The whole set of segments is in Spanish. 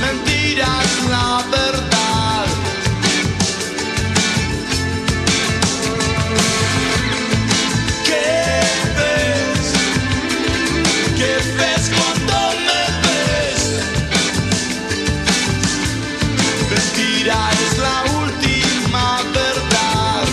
mentira es la verdad. ¿Qué ves? ¿Qué ves cuando me ves? Mentira es la última verdad.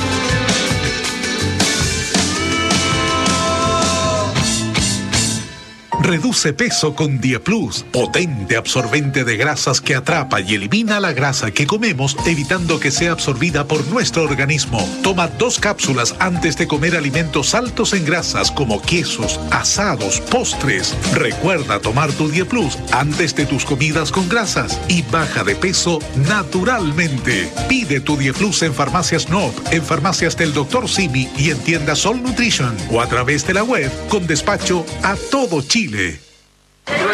Reduce peso con Dieplus, potente absorbente de grasas que atrapa y elimina la grasa que comemos, evitando que sea absorbida por nuestro organismo. Toma 2 cápsulas antes de comer alimentos altos en grasas como quesos, asados, postres. Recuerda tomar tu Dieplus antes de tus comidas con grasas y baja de peso naturalmente. Pide tu Dieplus en Farmacias Noop, en farmacias del Dr. Simi y en tiendas Sol Nutrition o a través de la web con despacho a todo Chile. 3, 2,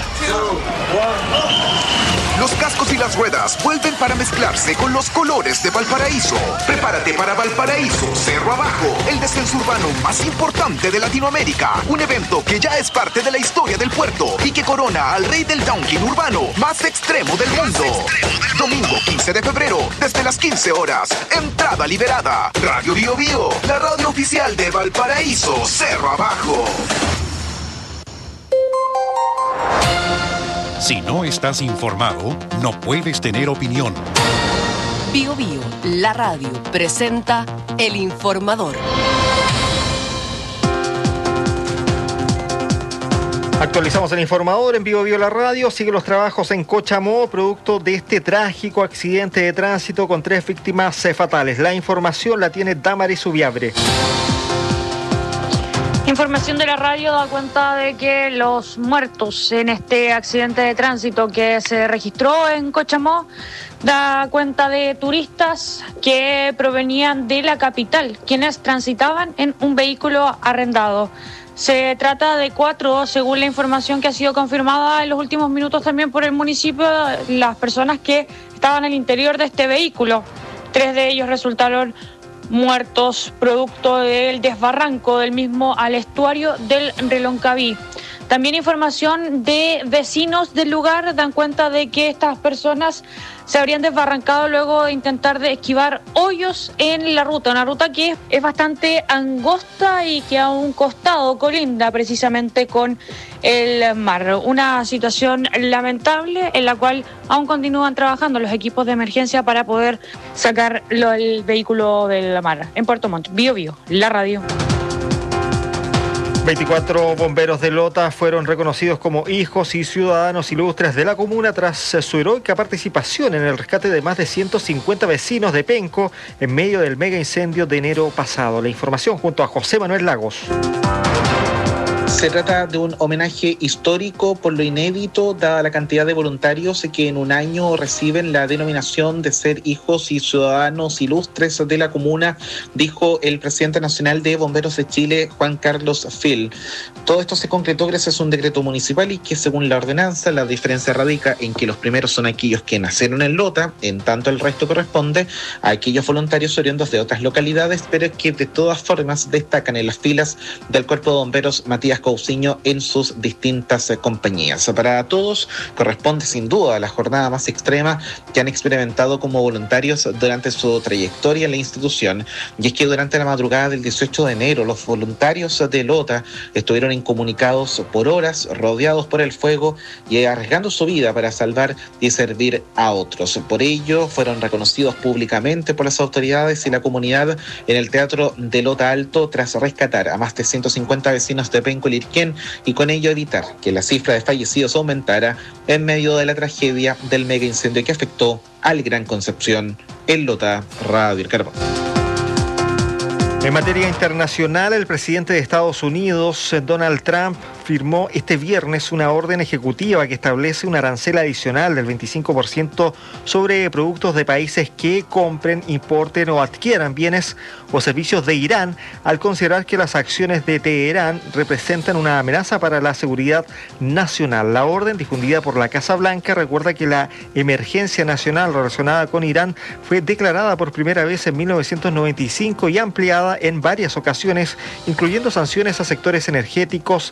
1. Los cascos y las ruedas vuelven para mezclarse con los colores de Valparaíso. Prepárate para Valparaíso Cerro Abajo, el descenso urbano más importante de Latinoamérica. Un evento que ya es parte de la historia del puerto y que corona al rey del downhill urbano más extremo del mundo. Domingo 15 de febrero, desde las 15 horas. Entrada liberada. Radio Bio Bio, la radio oficial de Valparaíso Cerro Abajo. Si no estás informado, no puedes tener opinión. Bio Bio, la radio, presenta El Informador. Actualizamos El Informador en Bio Bio, la radio. Sigue los trabajos en Cochamó, producto de este trágico accidente de tránsito con 3 víctimas fatales. La información la tiene Damaris Ubiabre. Información de la radio da cuenta de que los muertos en este accidente de tránsito que se registró en Cochamó da cuenta de turistas que provenían de la capital, quienes transitaban en un vehículo arrendado. Se trata de 4, según la información que ha sido confirmada en los últimos minutos también por el municipio, las personas que estaban al interior de este vehículo. 3 de ellos resultaron muertos producto del desbarranco del mismo al estuario del Reloncaví. También información de vecinos del lugar dan cuenta de que estas personas se habrían desbarrancado luego de intentar de esquivar hoyos en la ruta, una ruta que es bastante angosta y que a un costado colinda precisamente con el mar. Una situación lamentable en la cual aún continúan trabajando los equipos de emergencia para poder sacar el vehículo del mar. En Puerto Montt, Bio Bio, la radio. 24 bomberos de Lota fueron reconocidos como hijos y ciudadanos ilustres de la comuna tras su heroica participación en el rescate de más de 150 vecinos de Penco en medio del mega incendio de enero pasado. La información junto a José Manuel Lagos. Se trata de un homenaje histórico por lo inédito, dada la cantidad de voluntarios que en un año reciben la denominación de ser hijos y ciudadanos ilustres de la comuna, dijo el presidente nacional de Bomberos de Chile, Juan Carlos Fil. Todo esto se concretó gracias a un decreto municipal y que, según la ordenanza, la diferencia radica en que los primeros son aquellos que nacieron en Lota, en tanto el resto corresponde a aquellos voluntarios oriundos de otras localidades, pero que de todas formas destacan en las filas del Cuerpo de Bomberos Matías Cousiño en sus distintas compañías. Para todos corresponde sin duda a la jornada más extrema que han experimentado como voluntarios durante su trayectoria en la institución, y es que durante la madrugada del 18 de enero los voluntarios de Lota estuvieron incomunicados por horas, rodeados por el fuego y arriesgando su vida para salvar y servir a otros. Por ello fueron reconocidos públicamente por las autoridades y la comunidad en el Teatro de Lota Alto tras rescatar a más de 150 vecinos de Penco y Lirquén y con ello evitar que la cifra de fallecidos aumentara en medio de la tragedia del mega incendio que afectó al Gran Concepción en Lota. Radio El Carbón. En materia internacional, el presidente de Estados Unidos, Donald Trump, firmó este viernes una orden ejecutiva que establece un arancel adicional del 25% sobre productos de países que compren, importen o adquieran bienes o servicios de Irán, al considerar que las acciones de Teherán representan una amenaza para la seguridad nacional. La orden, difundida por la Casa Blanca, recuerda que la emergencia nacional relacionada con Irán fue declarada por primera vez en 1995 y ampliada en varias ocasiones, incluyendo sanciones a sectores energéticos, petroleros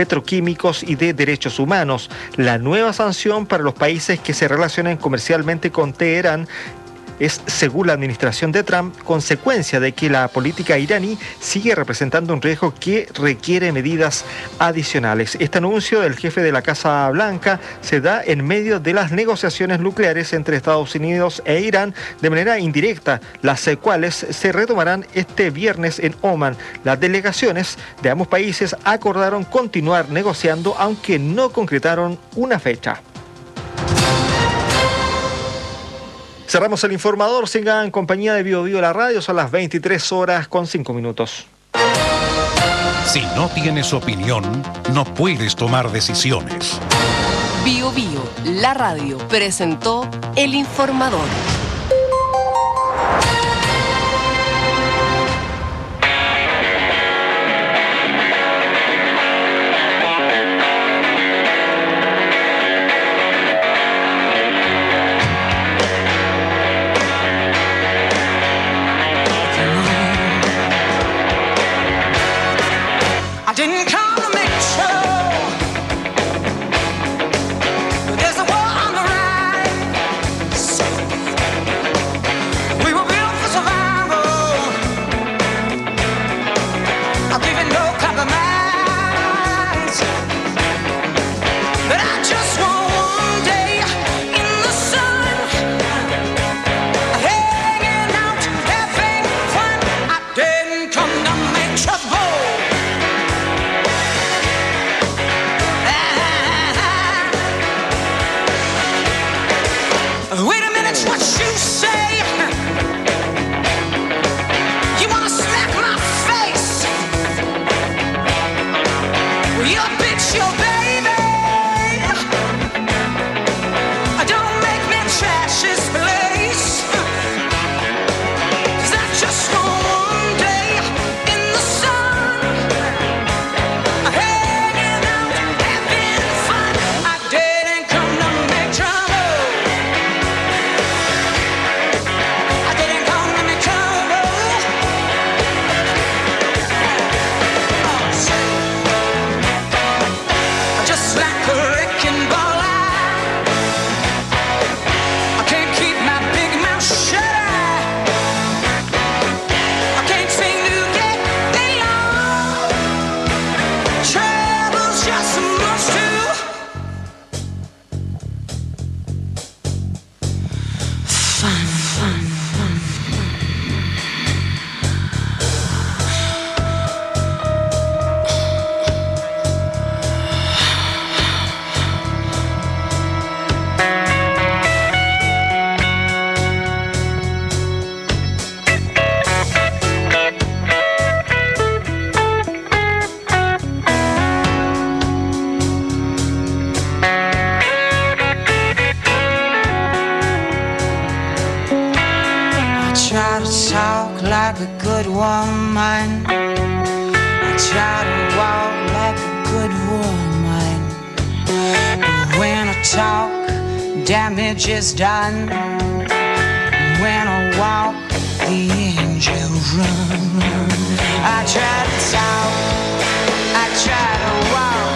petroquímicos y de derechos humanos. La nueva sanción para los países que se relacionen comercialmente con Teherán es, según la administración de Trump, consecuencia de que la política iraní sigue representando un riesgo que requiere medidas adicionales. Este anuncio del jefe de la Casa Blanca se da en medio de las negociaciones nucleares entre Estados Unidos e Irán de manera indirecta, las cuales se retomarán este viernes en Omán. Las delegaciones de ambos países acordaron continuar negociando, aunque no concretaron una fecha. Cerramos el informador, sigan en compañía de Bio Bio la radio, son las 23:05. Si no tienes opinión, no puedes tomar decisiones. Bio Bio, la radio, presentó el informador. Didn't come to make trouble. There's a war on the rise. We were built for survival. I'll give it no compromise. But I just want one day in the sun, hanging out, having fun. I didn't come to make trouble. Wait a minute, what you say? You wanna smack my face? Well, you're a bitch, your baby. Don't make me trash this place. 'Cause I just want one day in the sun, hanging out, having fun. I didn't come to make trouble. Just like a wrecking ball, I can't keep my big mouth shut. I can't seem to get along. Trouble's just so much too fun. Try to talk like a good woman. I try to walk like a good woman. But when I talk, damage is done. When I walk, the angels run. I try to talk, I try to walk.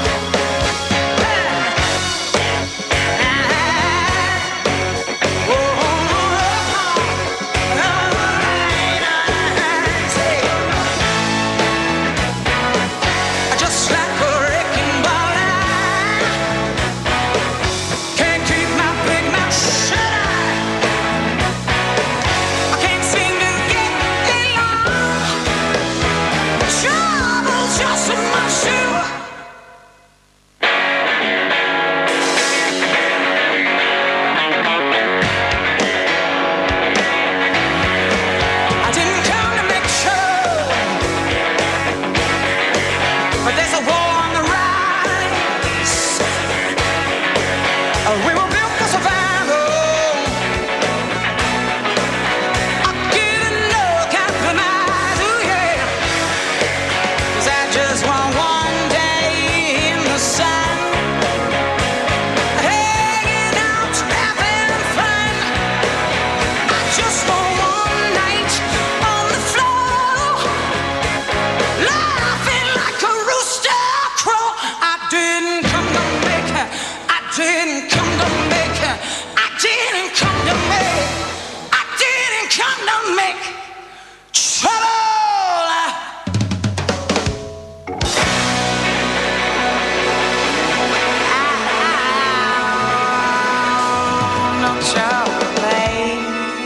chocolate.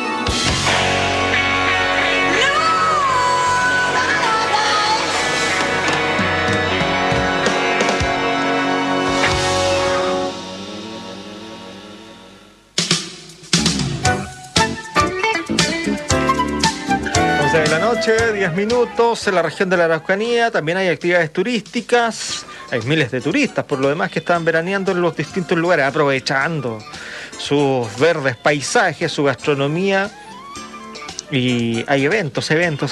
De la noche, 10 minutos, en la región de la Araucanía también hay actividades turísticas, hay miles de turistas por lo demás que están veraneando en los distintos lugares, aprovechando sus verdes paisajes, su gastronomía, y hay eventos.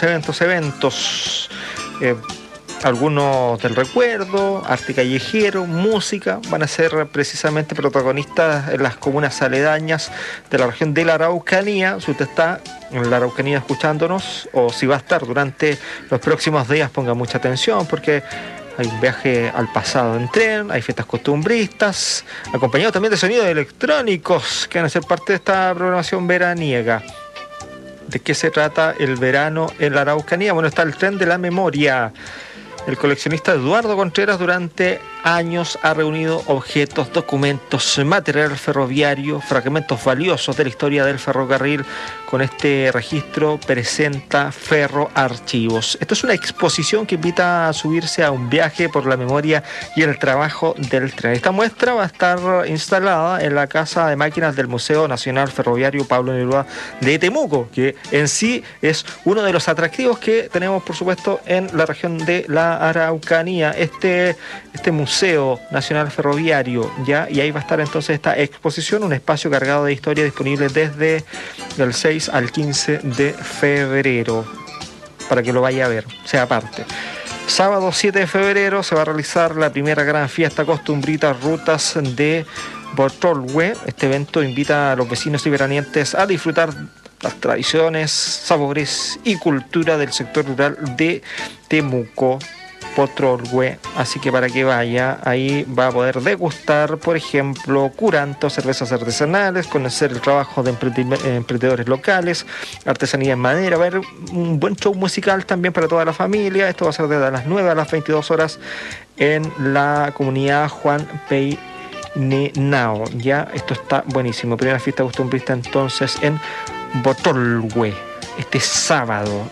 Algunos del recuerdo, arte callejero, música, van a ser precisamente protagonistas en las comunas aledañas de la región de la Araucanía. Si usted está en la Araucanía escuchándonos, o si va a estar durante los próximos días, ponga mucha atención porque hay un viaje al pasado en tren, hay fiestas costumbristas, acompañado también de sonidos electrónicos que van a ser parte de esta programación veraniega. ¿De qué se trata el verano en la Araucanía? Bueno, está el tren de la memoria. El coleccionista Eduardo Contreras durante años ha reunido objetos, documentos, material ferroviario, fragmentos valiosos de la historia del ferrocarril. Con este registro presenta Ferroarchivos. Esto es una exposición que invita a subirse a un viaje por la memoria y el trabajo del tren. Esta muestra va a estar instalada en la Casa de Máquinas del Museo Nacional Ferroviario Pablo Neruda de Temuco, que en sí es uno de los atractivos que tenemos, por supuesto, en la región de la Araucanía. Este Museo Nacional Ferroviario, ¿ya? Y ahí va a estar entonces esta exposición, un espacio cargado de historia disponible desde el 6 al 15 de febrero, para que lo vaya a ver, sea parte. Sábado 7 de febrero se va a realizar la primera gran fiesta costumbrita Rutas de Botrolhue. Este evento invita a los vecinos y veranientes a disfrutar las tradiciones, sabores y cultura del sector rural de Temuco, Botrolhue. Así que para que vaya, ahí va a poder degustar, por ejemplo, curantos, cervezas artesanales, conocer el trabajo de emprendedores locales, artesanía en madera. Va a haber un buen show musical también para toda la familia. Esto va a ser desde las 9 a las 22 horas en la comunidad Juan Peinenao. Ya, esto está buenísimo. Primera fiesta costumbrista entonces en Botrolhue. Este sábado.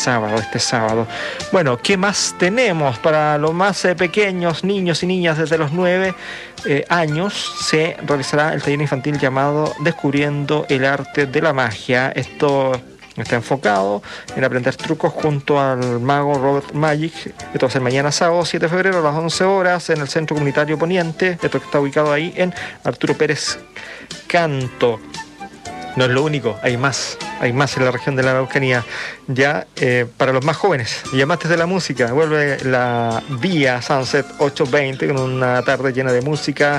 Bueno, ¿qué más tenemos? Para los más pequeños, niños y niñas desde los 9 años, se realizará el taller infantil llamado Descubriendo el Arte de la Magia. Esto está enfocado en aprender trucos junto al mago Robert Magic. Esto va a ser mañana sábado 7 de febrero a las 11 horas en el Centro Comunitario Poniente. Esto que está ubicado ahí en Arturo Pérez Canto. No es lo único, hay más en la región de la Araucanía. Ya para los más jóvenes y amantes de la música, vuelve la Vía Sunset 820 con una tarde llena de música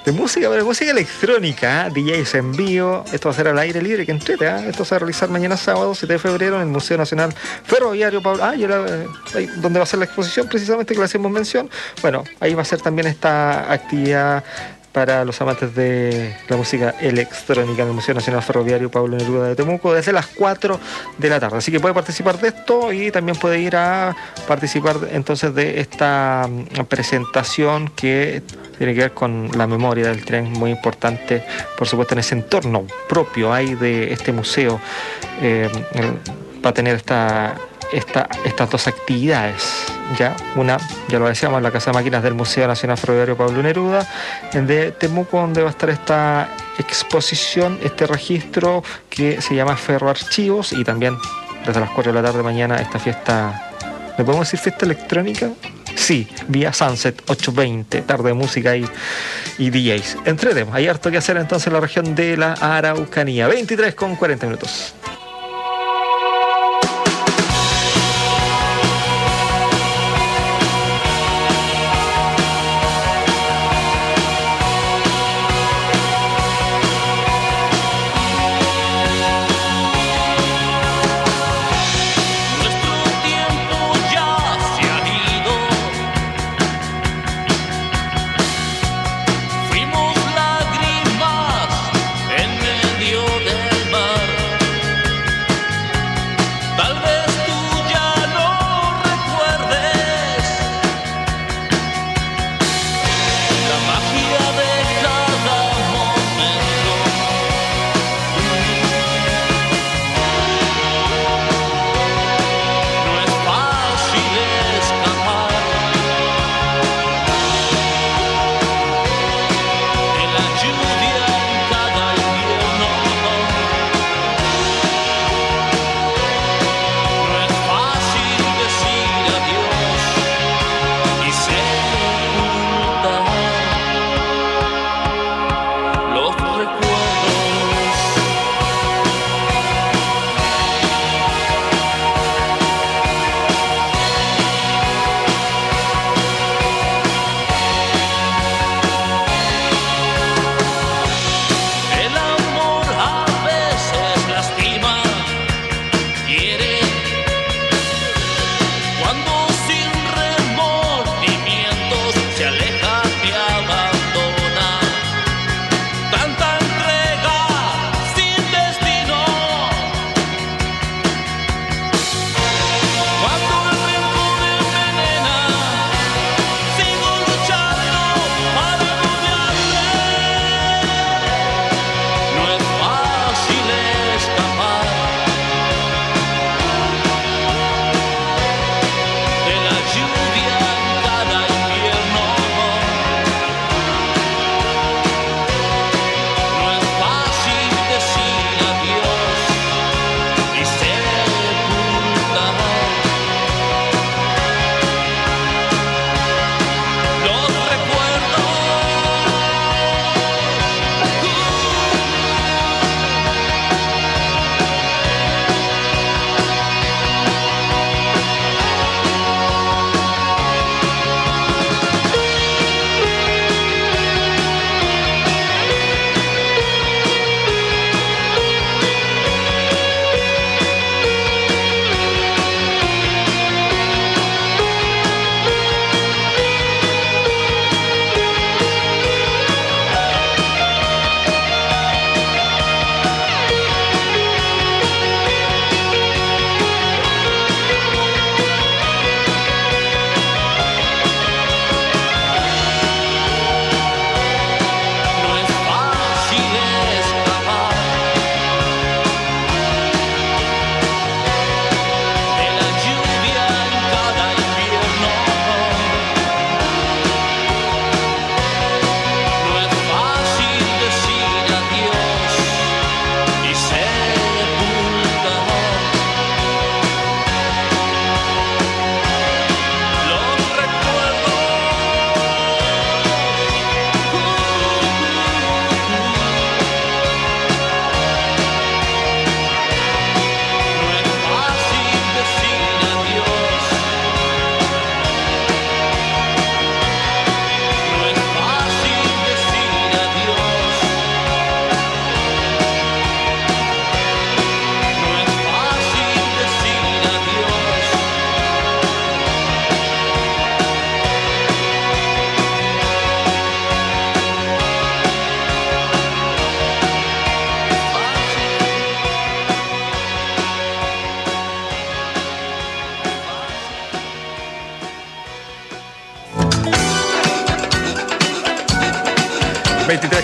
electrónica, DJs en vivo. Esto va a ser al aire libre, que entrete, ¿eh? Esto se va a realizar mañana sábado 7 de febrero en el Museo Nacional Ferroviario Pablo. Ahí donde va a ser la exposición precisamente que le hacemos mención. Bueno, ahí va a ser también esta actividad para los amantes de la música electrónica en el Museo Nacional Ferroviario Pablo Neruda de Temuco desde las 4 de la tarde. Así que puede participar de esto y también puede ir a participar entonces de esta presentación que tiene que ver con la memoria del tren, muy importante, por supuesto, en ese entorno propio hay de este museo. Va a tener estas dos actividades. Ya lo decíamos, en la Casa de Máquinas del Museo Nacional Ferroviario Pablo Neruda de Temuco, donde va a estar esta exposición, este registro que se llama Ferroarchivos, y también desde las 4 de la tarde mañana esta fiesta, ¿le podemos decir fiesta electrónica? Sí, Vía Sunset 820, tarde de música y DJs. Entretemos, hay harto que hacer entonces en la región de la Araucanía. 23:40. Fuimos lágrimas en medio del mar.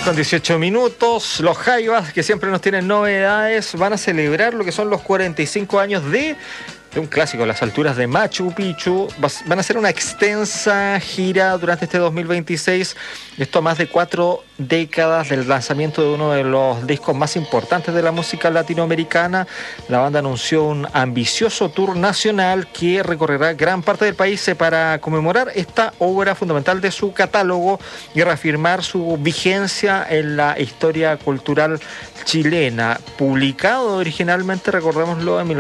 10:18. Los Jaivas, que siempre nos tienen novedades, van a celebrar lo que son los 45 años de un clásico, las alturas de Machu Picchu. Van a hacer una extensa gira durante este 2026. Esto a más de 4 décadas del lanzamiento de uno de los discos más importantes de la música latinoamericana. La banda anunció un ambicioso tour nacional que recorrerá gran parte del país para conmemorar esta obra fundamental de su catálogo y reafirmar su vigencia en la historia cultural chilena. Publicado originalmente, recordémoslo, en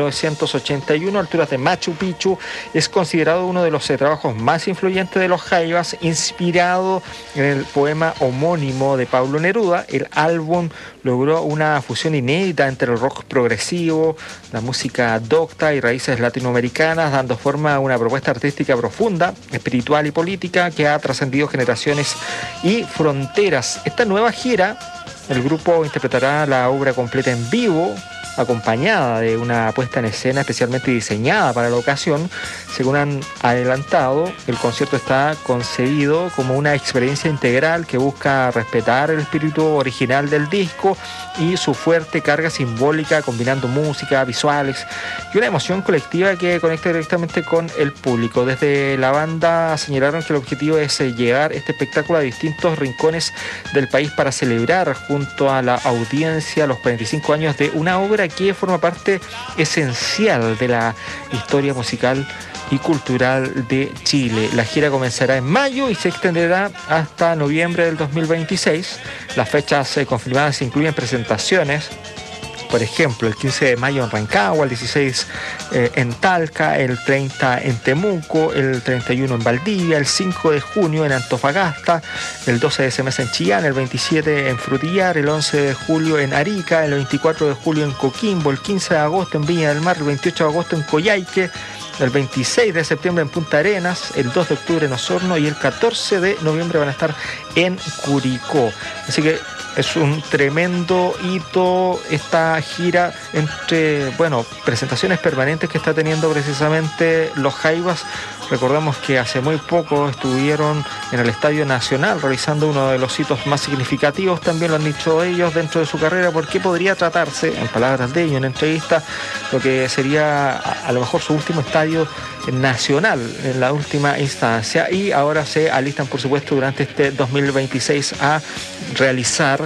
1981, Alturas de Machu Picchu es considerado uno de los trabajos más influyentes de los Jaivas, inspirado en el poema homónimo de Pablo Neruda. El álbum logró una fusión inédita entre el rock progresivo, la música docta y raíces latinoamericanas, dando forma a una propuesta artística profunda, espiritual y política que ha trascendido generaciones y fronteras. Esta nueva gira, el grupo interpretará la obra completa en vivo, acompañada de una puesta en escena especialmente diseñada para la ocasión. Según han adelantado, el concierto está concebido como una experiencia integral que busca respetar el espíritu original del disco y su fuerte carga simbólica, combinando música, visuales y una emoción colectiva que conecta directamente con el público. Desde la banda señalaron que el objetivo es llevar este espectáculo a distintos rincones del país para celebrar junto a la audiencia los 45 años de una obra que forma parte esencial de la historia musical y cultural de Chile. La gira comenzará en mayo y se extenderá hasta noviembre del 2026. Las fechas confirmadas incluyen presentaciones, por ejemplo, el 15 de mayo en Rancagua, el 16 en Talca, el 30 en Temuco, el 31 en Valdivia, el 5 de junio en Antofagasta, el 12 de ese mes en Chillán, el 27 en Frutillar, el 11 de julio en Arica, el 24 de julio en Coquimbo, el 15 de agosto en Viña del Mar, el 28 de agosto en Coyhaique, el 26 de septiembre en Punta Arenas, el 2 de octubre en Osorno y el 14 de noviembre van a estar en Curicó. Así que es un tremendo hito esta gira entre, presentaciones permanentes que está teniendo precisamente los Jaivas. Recordamos que hace muy poco estuvieron en el Estadio Nacional realizando uno de los hitos más significativos, también lo han dicho ellos, dentro de su carrera, porque podría tratarse, en palabras de ellos en entrevista, lo que sería a lo mejor su último estadio nacional en la última instancia, y ahora se alistan, por supuesto, durante este 2026 a realizar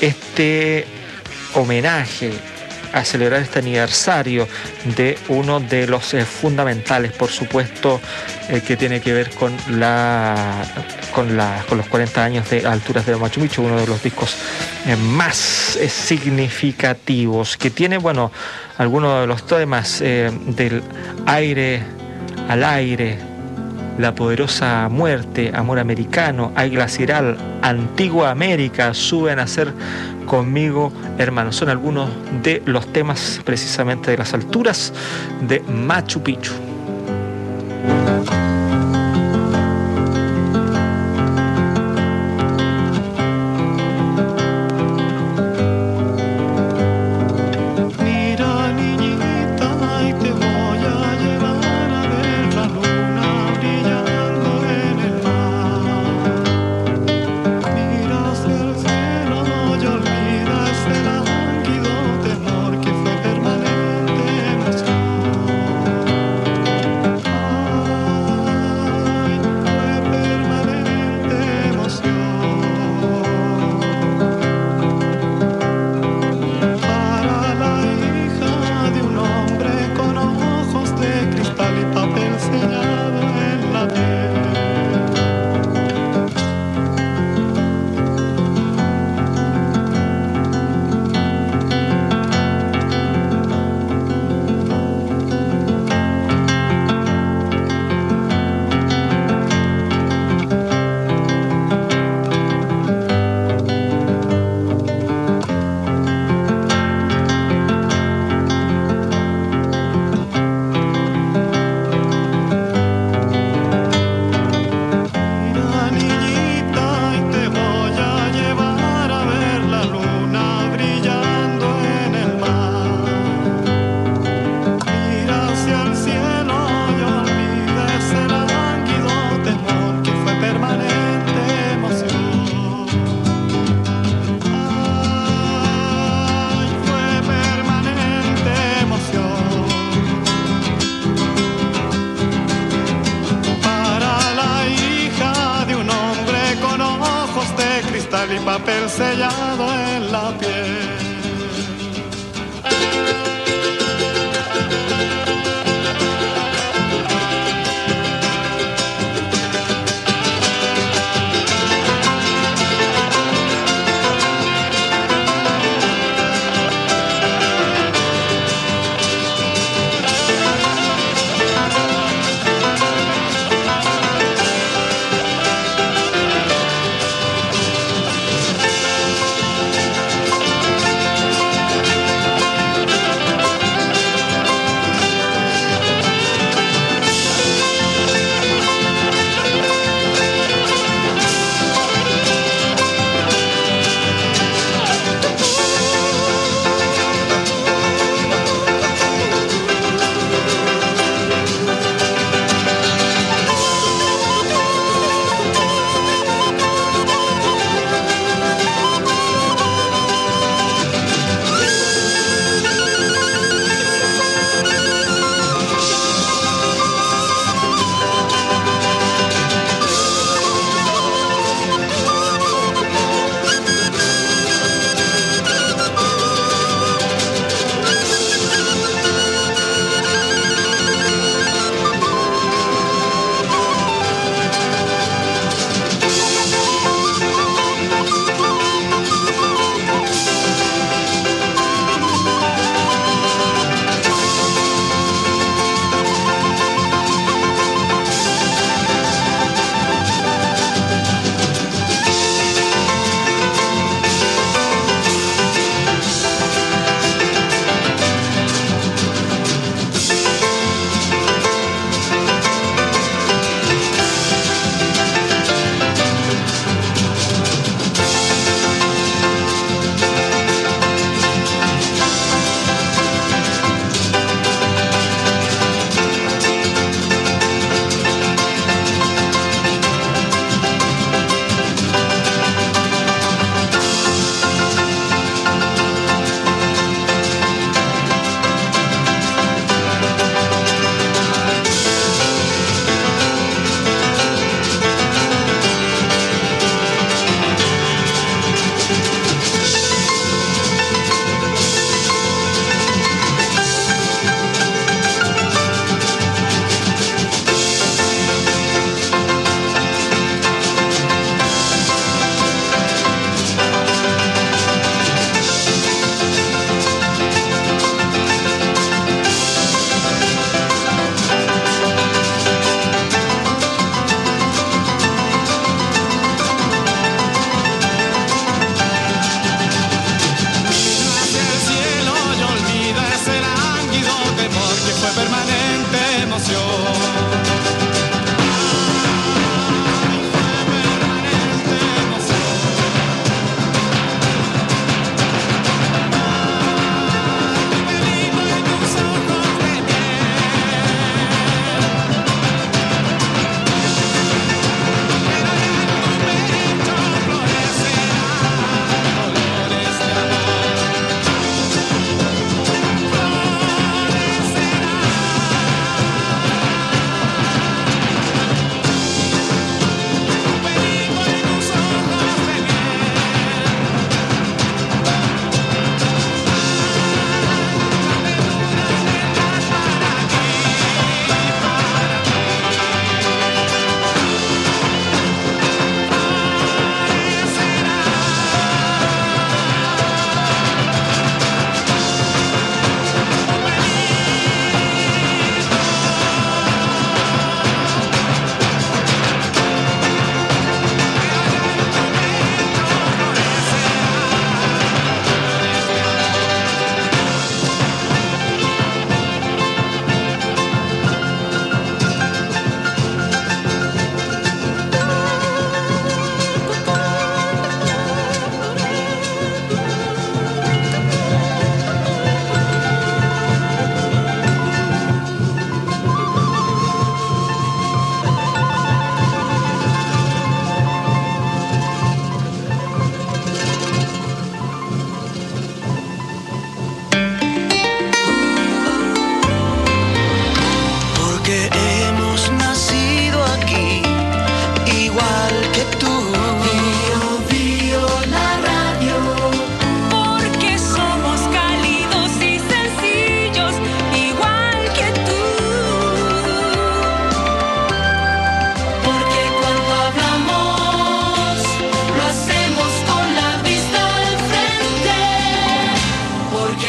este homenaje, a celebrar este aniversario de uno de los fundamentales, por supuesto, que tiene que ver con los 40 años de Alturas de Machu Picchu, uno de los discos más significativos, que tiene, algunos de los temas del aire al aire, La poderosa muerte, Amor americano, Hay glacial, Antigua América, Sube a nacer conmigo, hermano. Son algunos de los temas precisamente de las alturas de Machu Picchu. sellado en la piel.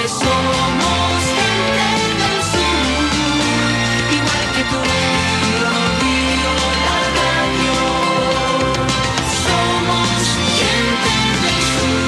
somos gente del sur, igual que tú. Yo vivo la radio. Somos gente del sur.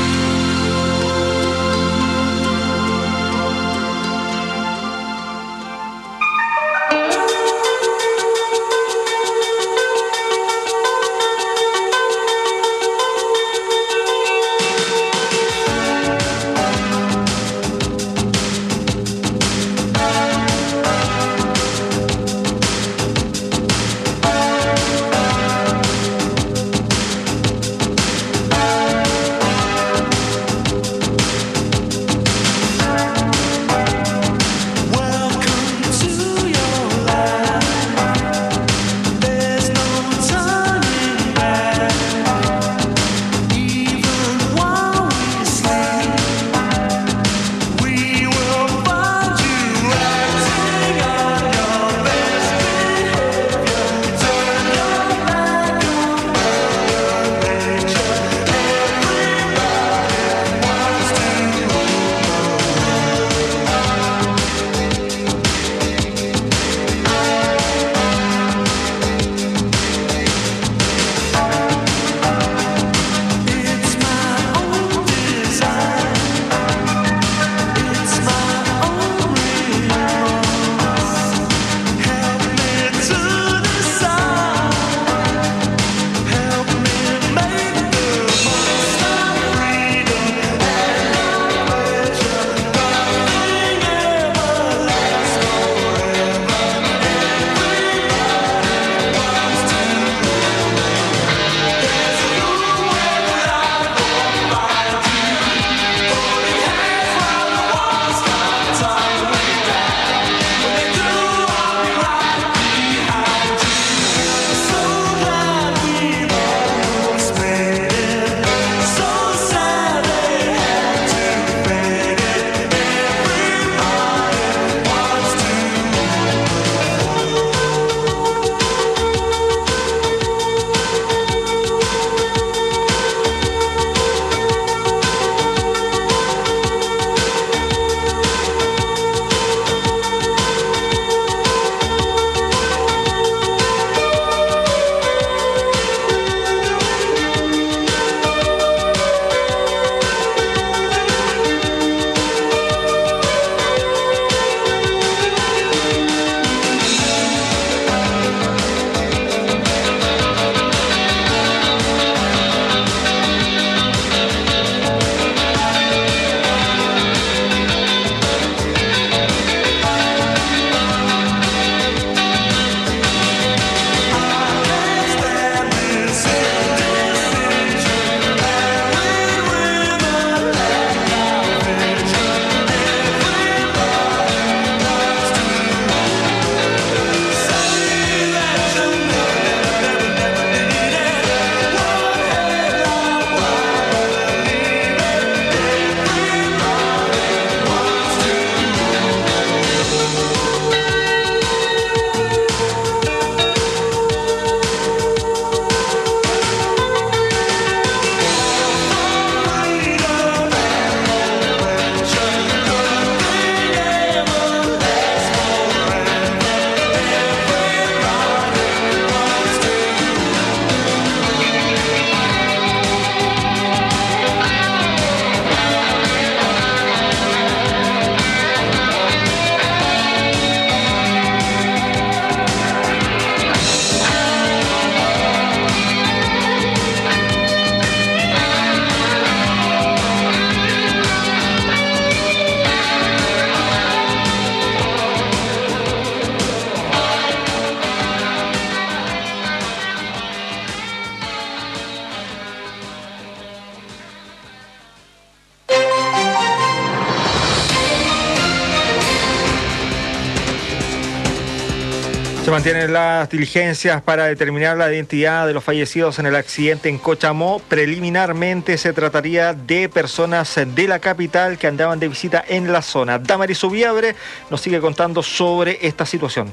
Se mantienen las diligencias para determinar la identidad de los fallecidos en el accidente en Cochamó. Preliminarmente se trataría de personas de la capital que andaban de visita en la zona. Damaris Ubiabre nos sigue contando sobre esta situación.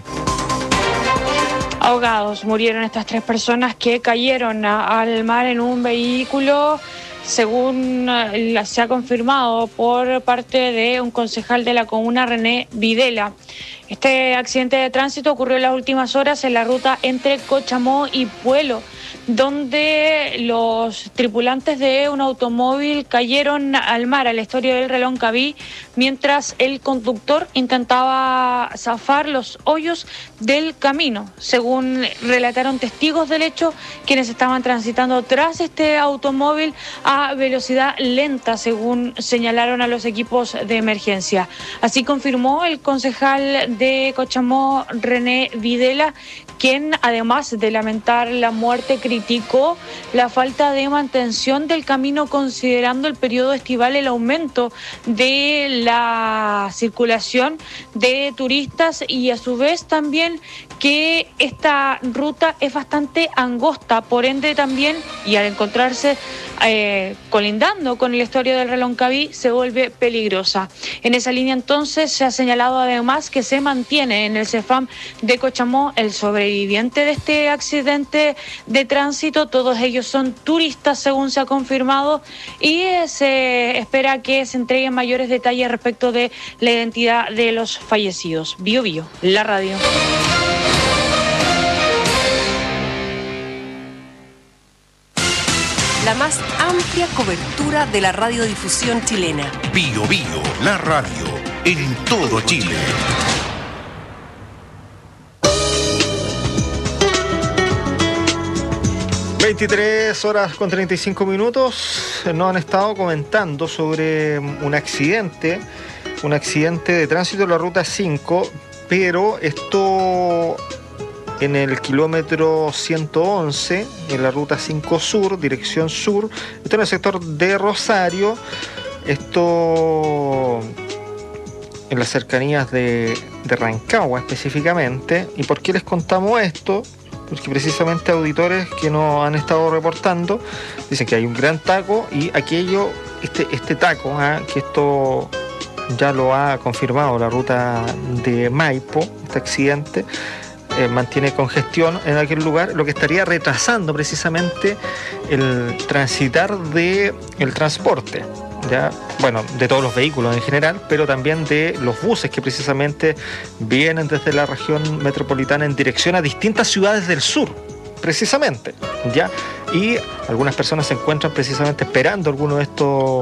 Ahogados murieron estas 3 personas que cayeron al mar en un vehículo según se ha confirmado por parte de un concejal de la comuna, René Videla. Este accidente de tránsito ocurrió en las últimas horas en la ruta entre Cochamó y Puelo, donde los tripulantes de un automóvil cayeron al mar, al estuario del Reloncaví, mientras el conductor intentaba zafar los hoyos del camino. Según relataron testigos del hecho, quienes estaban transitando tras este automóvil a velocidad lenta, según señalaron a los equipos de emergencia. Así confirmó el concejal de Cochamó, René Videla, quien, además de lamentar la muerte, criticó la falta de mantención del camino, considerando el periodo estival, el aumento de la circulación de turistas y a su vez también que esta ruta es bastante angosta, por ende también, y al encontrarse colindando con el estuario del Reloncaví, se vuelve peligrosa. En esa línea entonces se ha señalado además que se mantiene en el CEFAM de Cochamó el sobreviviente de este accidente de tránsito. Todos ellos son turistas, según se ha confirmado, y se espera que se entreguen mayores detalles respecto de la identidad de los fallecidos. Bio Bio, la radio. La más amplia cobertura de la radiodifusión chilena. Bio Bio, la radio, en todo Chile. (23:35) nos han estado comentando sobre un accidente de tránsito en la ruta 5, pero esto en el kilómetro 111, en la ruta 5 Sur, dirección sur, esto en el sector de Rosario, esto en las cercanías de Rancagua específicamente. ¿Y por qué les contamos esto? Porque precisamente auditores que nos han estado reportando dicen que hay un gran taco, y aquello, este taco, que esto ya lo ha confirmado la ruta de Maipo, este accidente, mantiene congestión en aquel lugar, lo que estaría retrasando precisamente el transitar del transporte, ¿ya? Bueno, de todos los vehículos en general, pero también de los buses que precisamente vienen desde la región metropolitana en dirección a distintas ciudades del sur, precisamente, ¿ya? Y algunas personas se encuentran precisamente esperando alguno de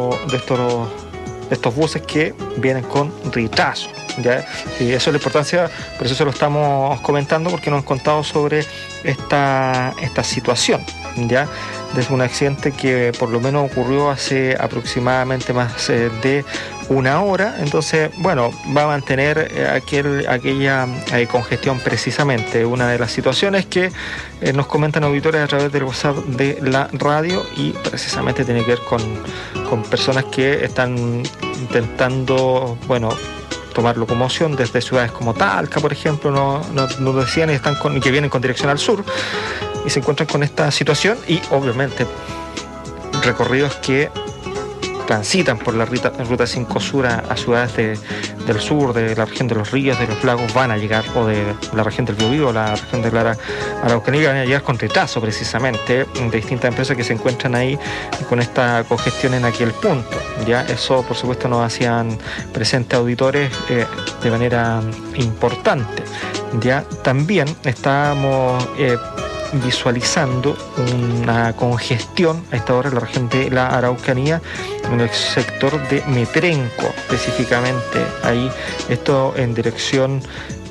estos buses que vienen con retraso, ¿ya? Y eso es la importancia, por eso se lo estamos comentando, porque nos han contado sobre esta situación, ¿ya? Desde un accidente que por lo menos ocurrió hace aproximadamente más de una hora. Entonces, bueno, va a mantener aquella congestión precisamente. Una de las situaciones que nos comentan auditores a través del WhatsApp de la radio, y precisamente tiene que ver con personas que están intentando, bueno, tomar locomoción desde ciudades como Talca, por ejemplo, nos decían, y que vienen con dirección al sur, y se encuentran con esta situación, y obviamente recorridos que transitan por la ruta 5 Sur a ciudades del sur, de la región de los ríos, de los lagos, van a llegar, o de la región del Biobío, la región de la Araucanía, van a llegar con retraso precisamente de distintas empresas que se encuentran ahí con esta congestión en aquel punto, ¿ya? Eso, por supuesto, nos hacían presentes auditores de manera importante, ¿ya? También estábamos visualizando una congestión a esta hora en la región de la Araucanía, en el sector de Metrenco específicamente, ahí, esto en dirección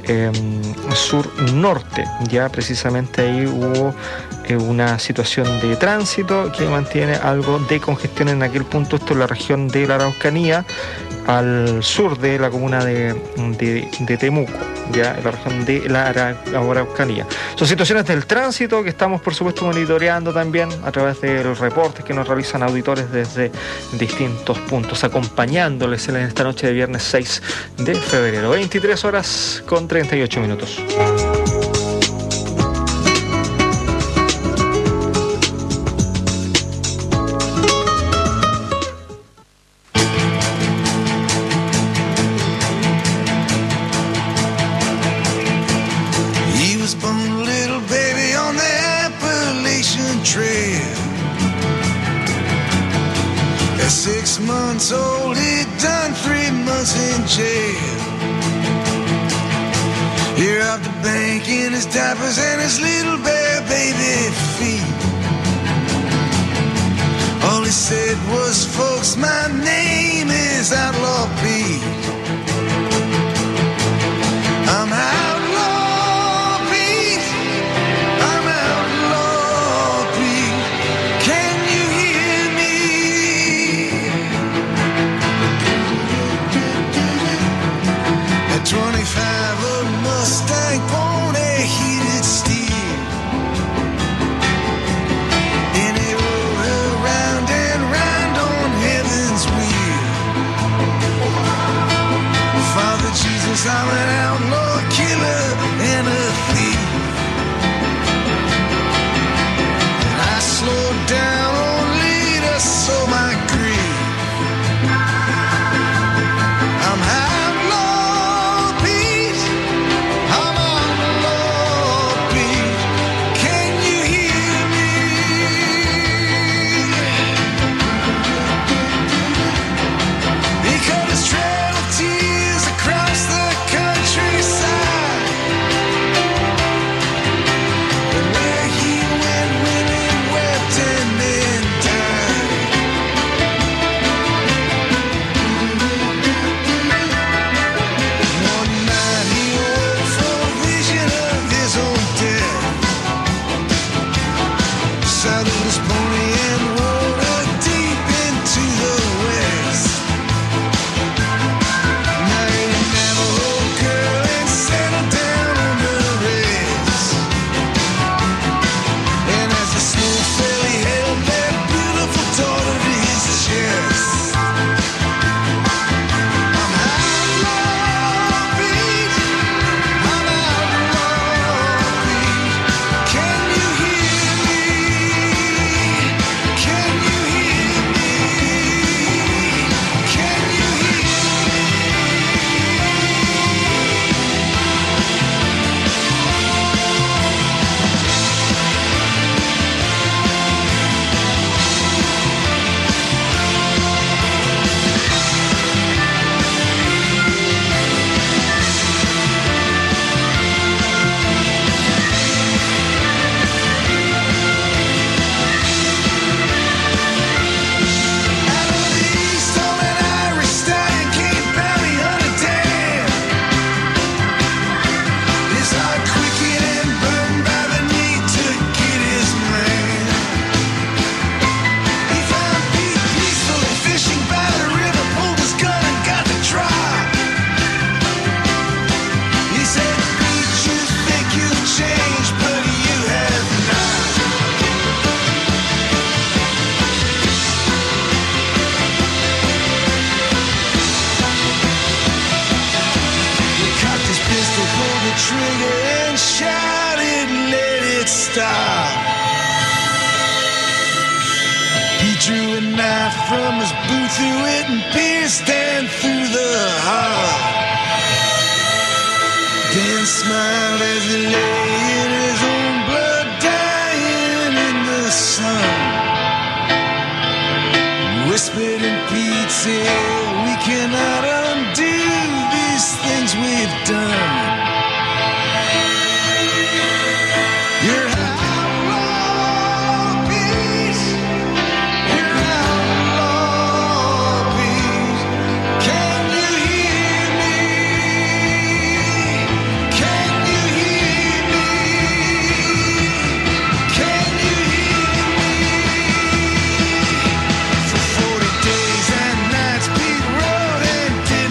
sur-norte, ya precisamente ahí hubo una situación de tránsito que mantiene algo de congestión en aquel punto, esto en la región de la Araucanía, al sur de la comuna de Temuco, ya en la región de la Araucanía. Son situaciones del tránsito que estamos, por supuesto, monitoreando también a través de los reportes que nos realizan auditores desde distintos puntos, acompañándoles en esta noche de viernes 6 de febrero, 23:38. his diapers and his little bare baby feet. All he said was, folks, my name is Outlaw Pete. I'm Outlaw Pete. I'm Outlaw Pete. Can you hear me? At 25, a Mustang pony, heated steel. And he rode around and round on heaven's wheel. Father Jesus, I'm an outlaw killer and a thief. And I slowed down only to sow my grief. I'm Outlaw Pete. I'm Outlaw Pete. Can you hear me? He cut his trail of tears across the countryside. And where he went, women wept and men died. One night he woke from a vision of his own death. Saddled his pony and rode deep into the west. Married a Navajo girl and settled down on the rest. And as the snow fell, he held that beautiful daughter to his chest. I'm Outlaw Pete. I'm Outlaw Pete. Can you hear me? Can you hear me? Can you hear me? Out of the east on an Irish stallion came bounty hunter Dan. His heart quickened and burned by the need to get his man. He found Pete peacefully fishing by the river, pulled his gun and got the drop. He said, Pete, you think you've changed, but you have not. He cocked his pistol, pulled the trigger, and shouted, let it stop. He drew a knife from his boot, threw it, and pierced Dan through the heart. Dan smiled as he lay in his own blood, dying in the sun. Whispered in Pete's ear, we cannot undo these things we've done. You're Outlaw Pete. You're Outlaw Pete. Can you hear me? Can you hear me? Can you hear me? For 40 days and nights Pete rode and did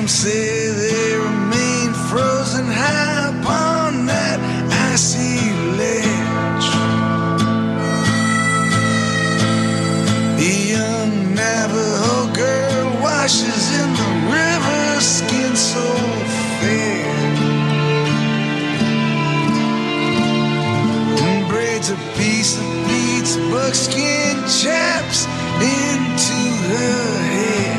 Some say they remain frozen high upon that icy ledge. A young Navajo girl washes in the river, skin so fair, and braids a piece of Pete's buckskin chaps into her hair.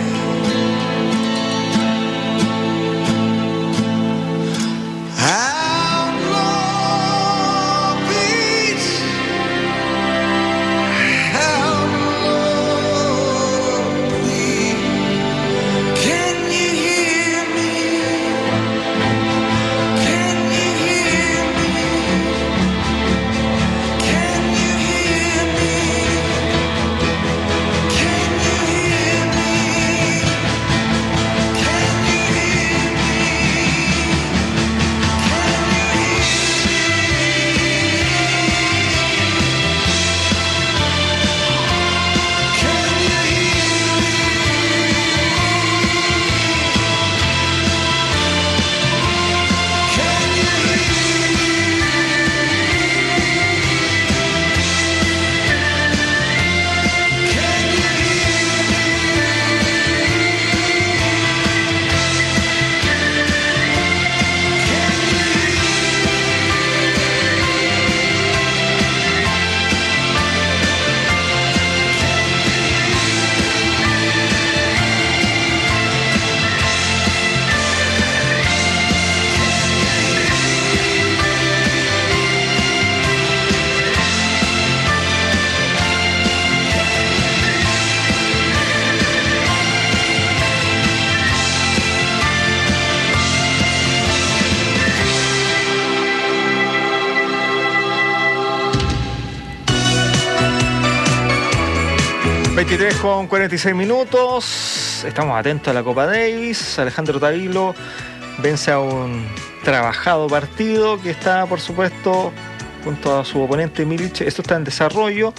Con 46 minutos, estamos atentos a la Copa Davis. Alejandro Tavilo vence a un trabajado partido que está, por supuesto, junto a su oponente Milic. Esto está en desarrollo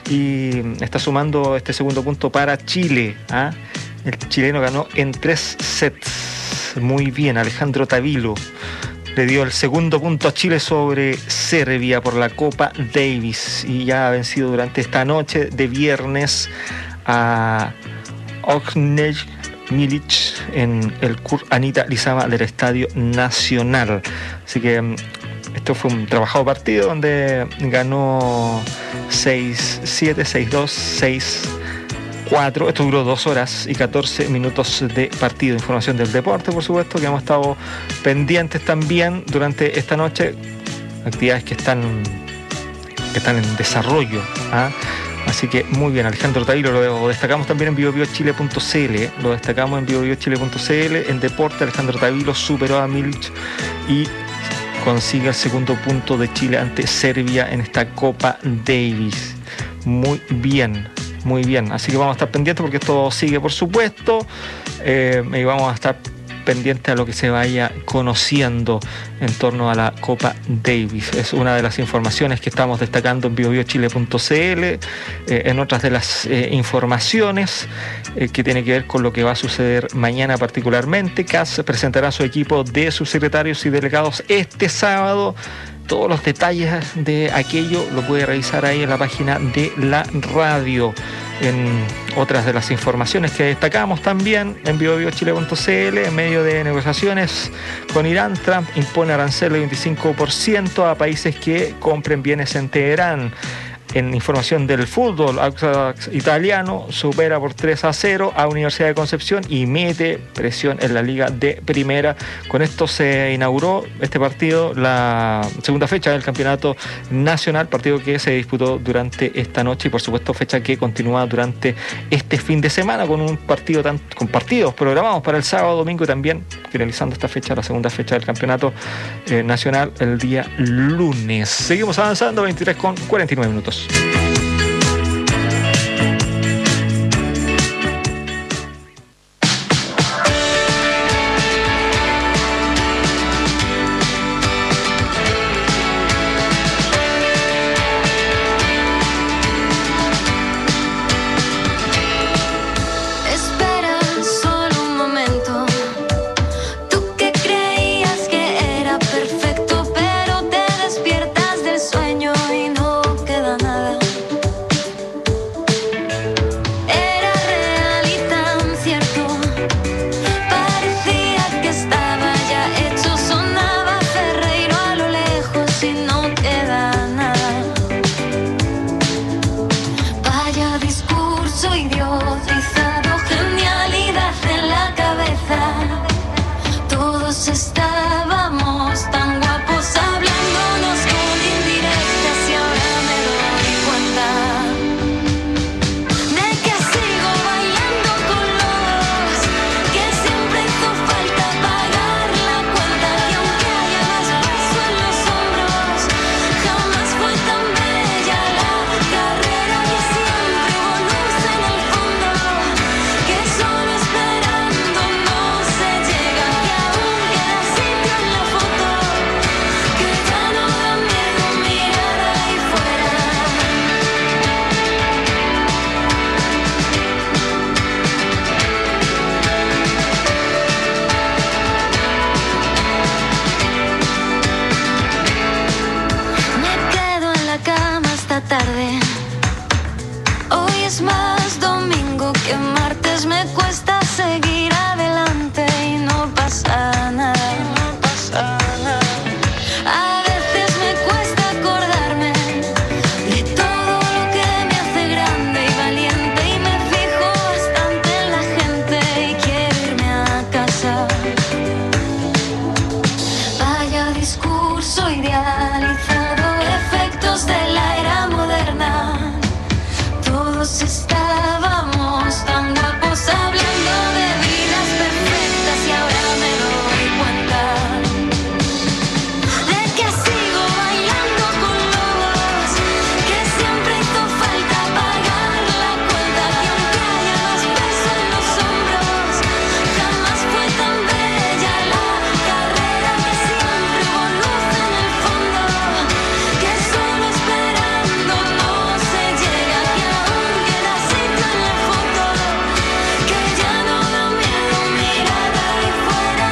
y está sumando este segundo punto para Chile, ¿ah? El chileno ganó en 3 sets. Muy bien, Alejandro Tavilo le dio el segundo punto a Chile sobre Serbia por la Copa Davis y ya ha vencido durante esta noche de viernes a Ognjen Milic en el Kurt Anita Lizama del Estadio Nacional. Así que esto fue un trabajado partido donde ganó 6-7, 6-2, 6-4. Esto duró 2 horas y 14 minutos de partido. Información del deporte, por supuesto, que hemos estado pendientes también durante esta noche. Actividades que están en desarrollo, ¿ah? Así que muy bien, Alejandro Tavilo, lo destacamos también en biobiochile.cl, en deporte. Alejandro Tavilo superó a Milic y consigue el segundo punto de Chile ante Serbia en esta Copa Davis. Muy bien, así que vamos a estar pendientes porque esto sigue, por supuesto, y vamos a estar pendiente a lo que se vaya conociendo en torno a la Copa Davis. Es una de las informaciones que estamos destacando en biobiochile.cl. En otras de las informaciones que tiene que ver con lo que va a suceder mañana particularmente, CAS presentará su equipo de subsecretarios y delegados este sábado. Todos los detalles de aquello lo puede revisar ahí en la página de la radio. En otras de las informaciones que destacamos también en biobiochile.cl, en medio de negociaciones con Irán, Trump impone arancel de 25% a países que compren bienes en Teherán. En información del fútbol, Audax Italiano supera por 3-0 a Universidad de Concepción y mete presión en la Liga de Primera. Con esto se inauguró este partido, la segunda fecha del Campeonato Nacional, partido que se disputó durante esta noche y por supuesto fecha que continúa durante este fin de semana con un partido con partidos programados para el sábado, domingo y también finalizando esta fecha, la segunda fecha del Campeonato Nacional el día lunes. Seguimos avanzando, 23:49 minutos. Todos estábamos tan guapos hablándonos con indirectas y ahora me doy cuenta de que sigo bailando con los que siempre hizo falta pagar la cuenta, que aunque haya más peso en los hombros jamás fue tan bella la carrera, que siempre hubo luz en el fondo, que solo esperando no se llega, que aún queda sitio en la foto, que ya no da miedo mirar ahí fuera. Me quedo en la cama esta tarde. Hoy es más domingo que martes, me cuesta seguir adelante y no pasa nada. No pasa nada. A veces me cuesta acordarme de todo lo que me hace grande y valiente, y me fijo bastante en la gente y quiero irme a casa. Vaya discurso idealizado, efectos de la era moderna. Todos estábamos tan guapos hablando de vidas perfectas y ahora me doy cuenta de que sigo bailando con los que siempre hizo falta pagar la cuenta, que aunque haya más peso en los hombros jamás fue tan bella la carrera, que siempre hubo luz en el fondo, que solo esperando no se llega, que aún queda sitio en la foto, que ya no da miedo mirar ahí fuera.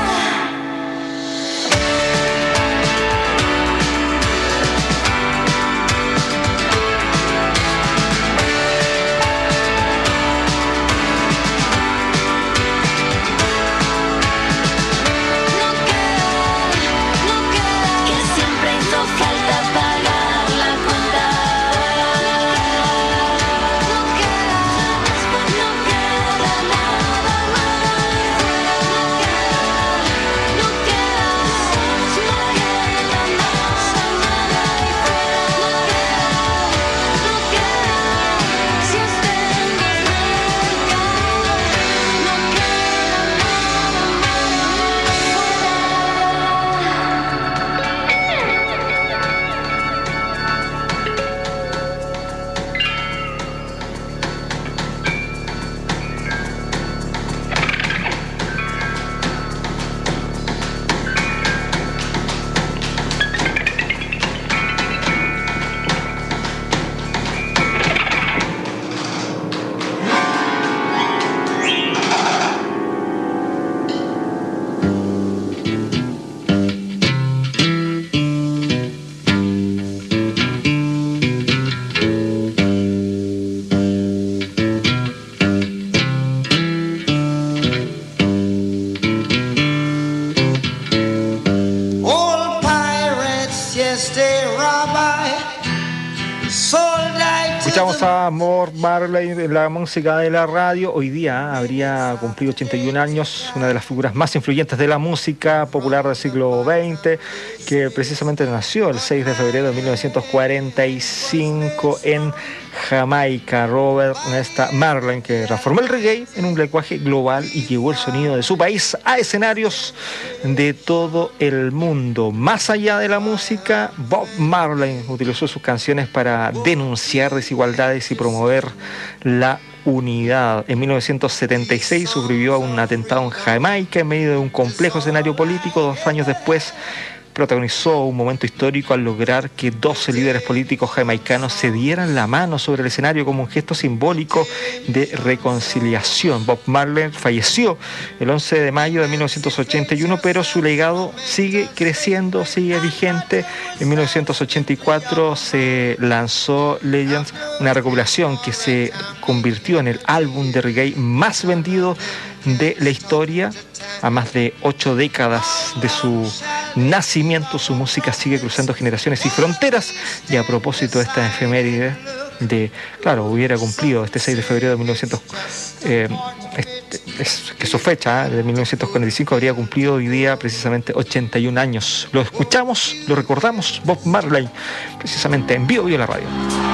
No queda, que siempre hizo falta pagar la cuenta. No queda nada más. No queda nada ahí fuera. No queda, si usted no es cerca, no queda nada más All pirates, yes, they rabbi, sold I to Escuchamos the a Bob Marley en la música de la radio. Hoy día habría cumplido 81 años, una de las figuras más influyentes de la música popular del siglo XX, que precisamente nació el 6 de febrero de 1945 en Jamaica. Robert Nesta Marley, que transformó el reggae en un lenguaje global y llevó el sonido de su país a escenarios de todo el mundo. Más allá de la música, Bob Marley utilizó sus canciones para denunciar desigualdades y promover la unidad. En 1976 sobrevivió a un atentado en Jamaica en medio de un complejo escenario político. 2 años después protagonizó un momento histórico al lograr que 12 líderes políticos jamaicanos se dieran la mano sobre el escenario como un gesto simbólico de reconciliación. Bob Marley falleció el 11 de mayo de 1981, pero su legado sigue creciendo, sigue vigente. En 1984 se lanzó Legends, una recopilación que se convirtió en el álbum de reggae más vendido de la historia. A más de 8 décadas de su nacimiento, su música sigue cruzando generaciones y fronteras. Y a propósito de esta efeméride hubiera cumplido este 6 de febrero de que su fecha de 1945 habría cumplido hoy día precisamente 81 años. Lo escuchamos, lo recordamos, Bob Marley, precisamente en Bio Bio la Radio.